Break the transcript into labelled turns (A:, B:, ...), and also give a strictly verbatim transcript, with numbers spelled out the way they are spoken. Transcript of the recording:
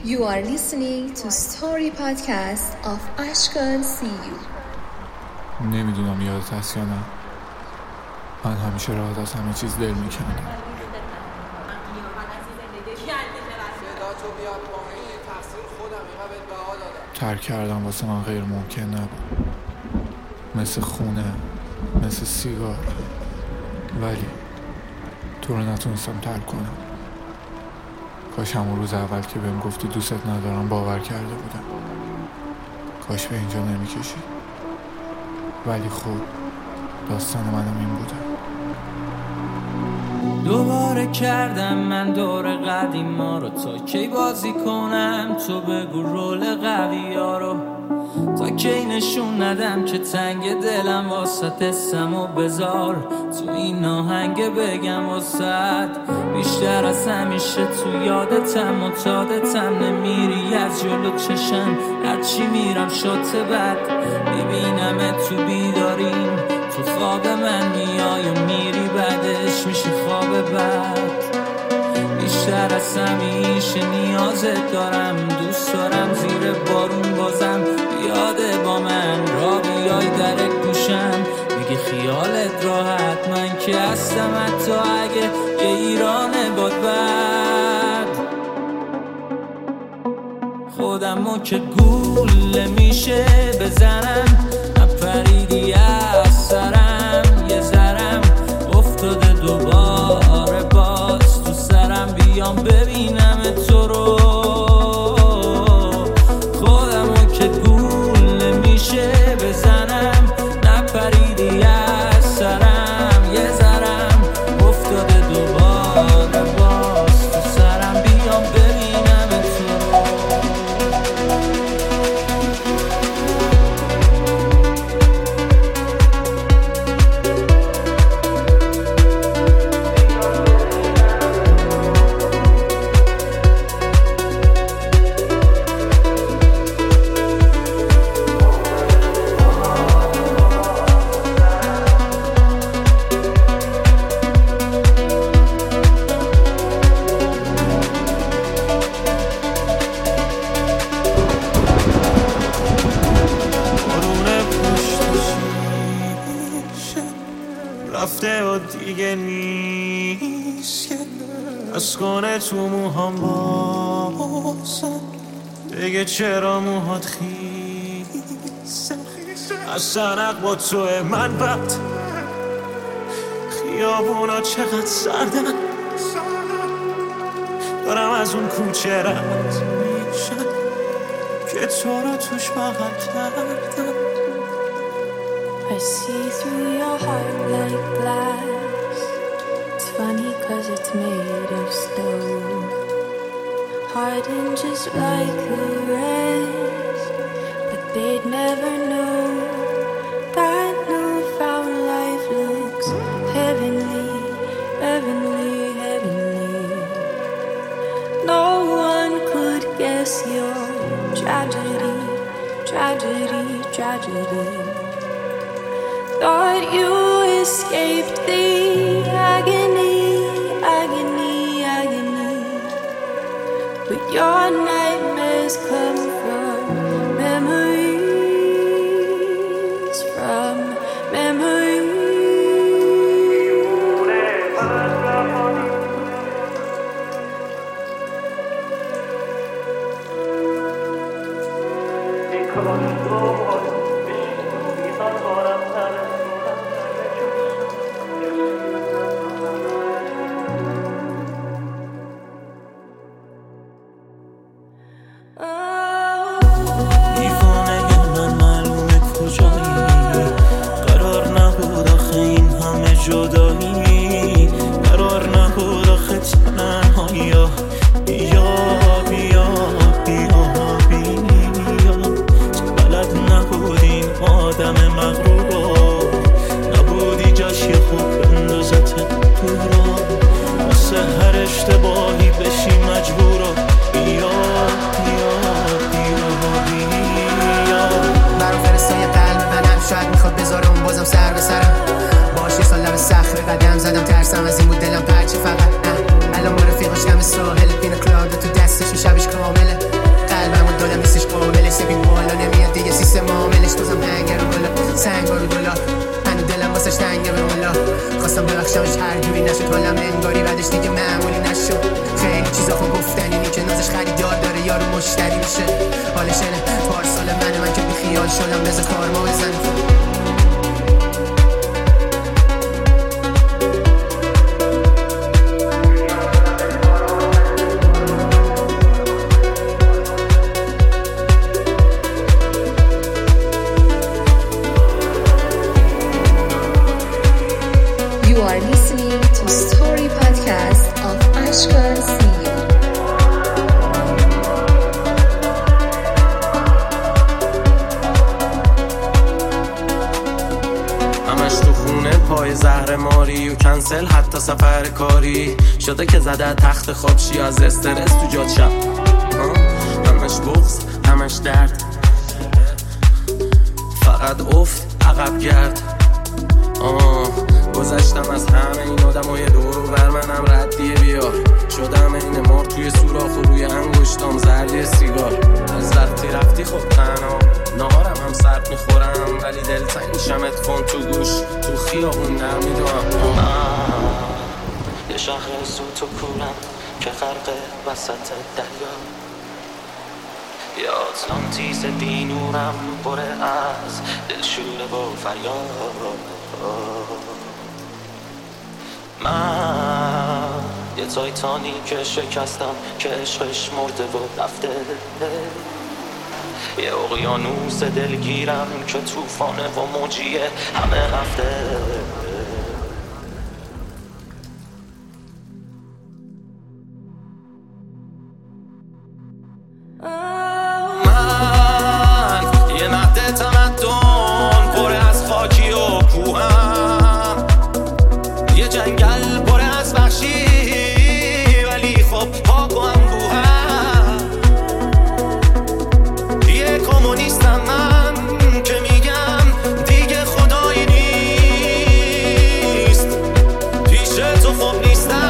A: You are listening to Story Podcast of Ashkan See You.
B: نمیدونم یادت هست یا نه، من همیشه راحت از همه چیز دل میکندم. ترک کردم واسه من غیر ممکن نبود، مثل خونه، مثل سیگار، ولی تو رو نتونستم ترک کنم. کاش همون روز اول که بهم گفتی دوست ندارم باور کرده بودم، کاش به اینجا نمیکشید. ولی خب داستان منم این بوده.
C: دوباره کردم من دور قدیما رو، تا کی بازی کنم تو بگو رول قوی ها رو، تا کی نشون ندم که تنگ دلم واسط اسم و بذار تو این آهنگ بگم واسط بیشتر از همیشه تو یادتم متادتم، نمیری از جلو چشم هرچی میرم شات بد میبینم تو بیداریم، تو خواب من میای و میری بعدش میشه خواب بد. بیشتر از همیشه نیازت دارم، دوست دارم زیر بارون بازم یاده با من را بیای در گوشم میگه خیالت راحت، من که هستم حتی اگه یه ایرانه باد بد. خودمو که گوله میشه بزنم، نپریدی از سرم یه ذرم افتاده دوباره باز تو سرم، بیام ببینم تو رو. خودمو که گوله میشه بزنم، نپریدی از سرم یه ذرم افتاده دوباره باز تو سرم، بیام ببینم تو رو.
D: رفته و دیگه نیست، از کنه تو موهام بازم دیگه چرا موهات خیسه، از سنق با توه من بد، خیابونا چقدر سردن، دارم از اون کوچه رد میشن که تو رو توش بغل کردم.
E: I see through your heart like glass. It's funny cause it's made of stone, hardened just like the rest, but they'd never know that newfound life looks heavenly, heavenly, heavenly. No one could guess your tragedy, tragedy, tragedy. Thought you escaped the agony, agony, agony, but your nightmares come from memories, from memories.
D: جدایی قرار نبود آخه تنهایی، بیا بیا بیا بیا، بلد نبودیم آدم مغرور، نبودی جاش یه خوب بندازت دورا، واسه هر اشتباهی بشی مجبورا، بیا بیا بیا بیا.
F: برام فرستای قلب منم شاید میخواد بذاره اون بازم سر به سرم، باشه سال لب صخره قدم زدم ترسم از این بود دلم پرچه فقط نه. الان با رفیقش دم ساحل پینا کلاده تو دستش شبش کامله، ببخشمش هر جوری نشد حالم انگاری بعدش دیگه معمولی نشد. خیلی چیزا خب گفتنی که نازش خریدار داره یارو مشتری میشه. حالشنه پارسال من من که بی خیال شدم بذار کارما بزنم.
A: You are listening to Story Podcast of Ashkan Siyu.
G: همش تو خونه پای زهر ماری و کنسل حتی سفر کاری شده که زده تخت خوابشی از استرس تو جاد شب. همش بغض همش درد فقط افت عقب گرد. آه گذشتم از همه این آدم های دور و بر منم ردیه بیار. شدم این مار توی سوراخ و روی انگشتام زردی سیگار. از وقتی رفتی خب تنها نهارم هم سرد میخورم ولی دلتنگ میشم اتفان تو گوش تو خیابون نمیدونم. یه شهر زود تو کورم که غرق وسط دریا. یه آتلانتیس بینورم بره از دلشوره و فریاد. من یه تایتانی که شکستم که عشقش مرده و رفته. یه اقیانوس دلگیرم که توفانه و موجیه همه رفته. من یه مهد تمدن پر از خاکی و کوهم. یه جنگل پر از وحشی ولی خب پاک و انبوهم. یه کمونیستم من که میگم دیگه خدایی نیست. پیش تو خوب نیستم